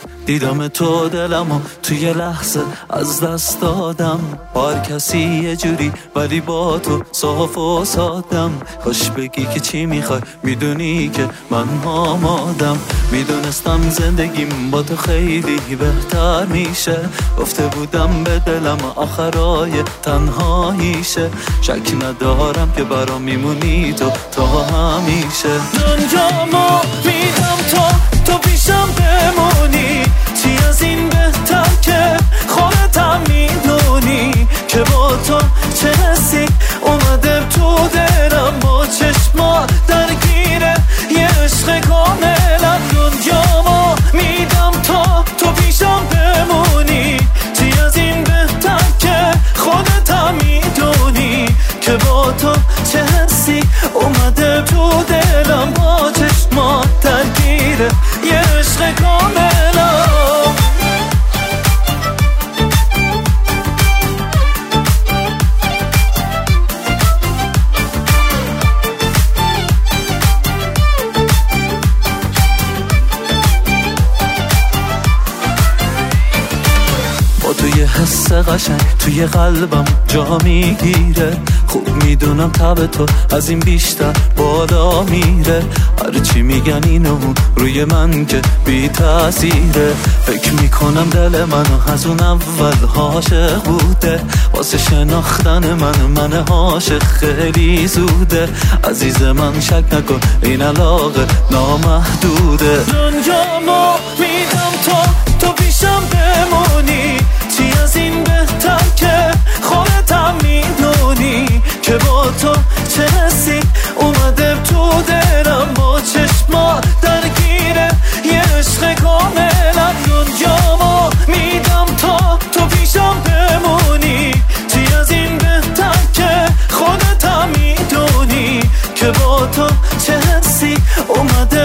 دیدم تو دلمو توی لحظه از دست دادم، با هر کسی یه جوری ولی با تو صاف و سادم. خوش بگی که چی میخوای، میدونی که من آمادم. میدونستم زندگیم با تو خیلی بهتر میشه، گفته بودم به دلم آخرای تنهاییشه. شک ندارم که برام میمونی تو تا همیشه. دنیامو میدم تو پیشم بمونی، چی از این بهتر که خودتم میدونی که با تو چه حسی اومده تو دلم. با چشما درگیره یه عشق کاملا. دنیامو میدم تو پیشم بمونی، چی از این بهتر که خودتم میدونی که با تو چه حسی اومده تو دلم. با چشما درگیره یه عشق کاملا. توی حس قشنگ توی قلبم جا میگیره. خوب میدونم تب تو از این بیشتر بالا میره. هرچی میگن اینو روی من که بی تأثیره. فکر میکنم دل منو از اون اول عاشق بوده. واسه شناختن من عاشق خیلی زوده. عزیز من شک نکن این علاقه نامحدوده. دنیامو میدم تو پیشم بمونی، چی از این بهتر که خودتم میدونی که با تو چه حسی اومده تو دلم. با چشما درگیره یه عشق کاملا. دنیامو میدم تو پیشم بمونی، چی از این بهتر که خودتم میدونی که با تو چه حسی اومده